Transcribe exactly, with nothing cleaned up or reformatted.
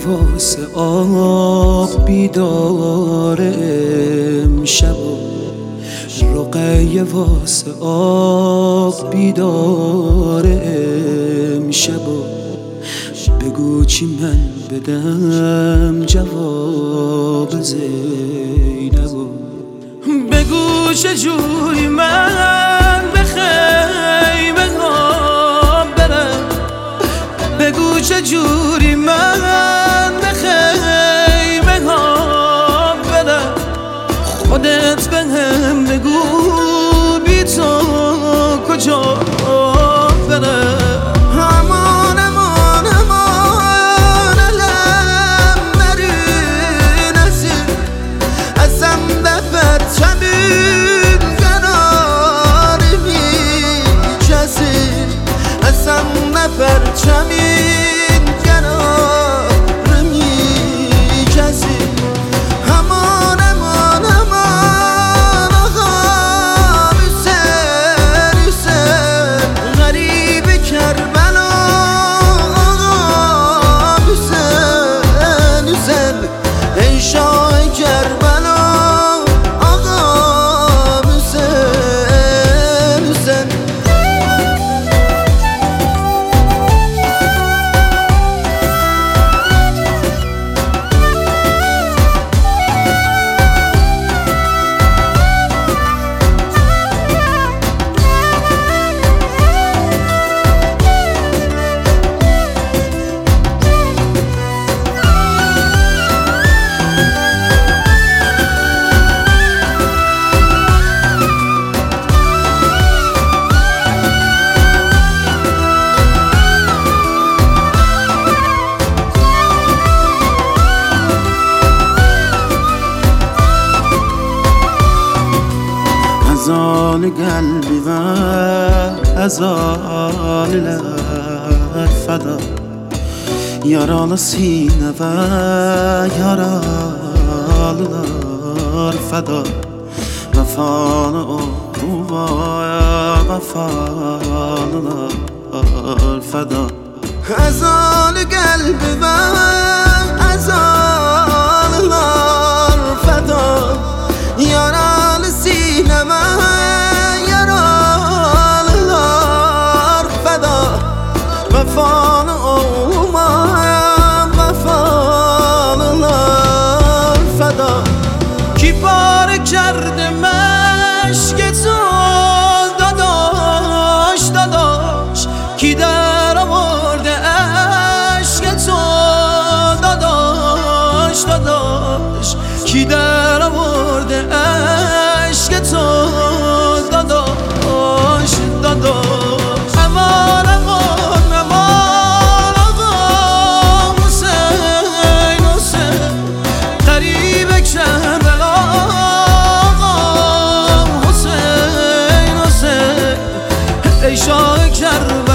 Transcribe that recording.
واسه آب بیدار امشب رقیه واسه آب بیدار امشب بگو چی من بدم جواب زینبو بگو چجوری من به خیمه ها برم بگو چجوری من به خیمه ها برم خودت به هم بگو بی تو کجا برم امان امان امان علم نرین ازین ازم بفر چمین کناری می جزین ازم نفر چمین کناری می جزین امان امان امان آقا حسین حسین غریب کربلا آقا حسین حسین ای شاه کربلا آقا حسین حسین از آن قلبی و از آن لب فدا yaralı sine ve yaralılar feda vefalı olmaya vefalılar feda azal kalbi ve azallar feda yaralı sineme yaralılar feda vefalı olmayan vefalılar feda ki pare kerdem aşk تو داداش داداش کی در آورده عشق تو داداش داداش کی در آورده عشق تو داداش داداش امان امان امان آقا حسین حسین غریب کربلا آقا حسین حسین ای شاه کربلا